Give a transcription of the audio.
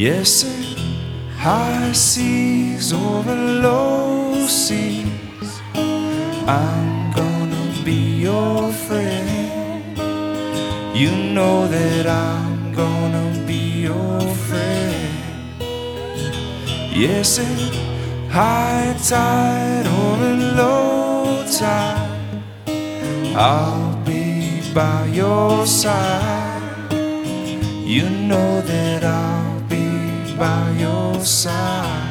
Yes, in high seas over low seas, I'm gonna be your friend. You know that I'm gonna be your friend. Yes, in high tide or in low tide, I'll be by your side. You know that I'll be by your side.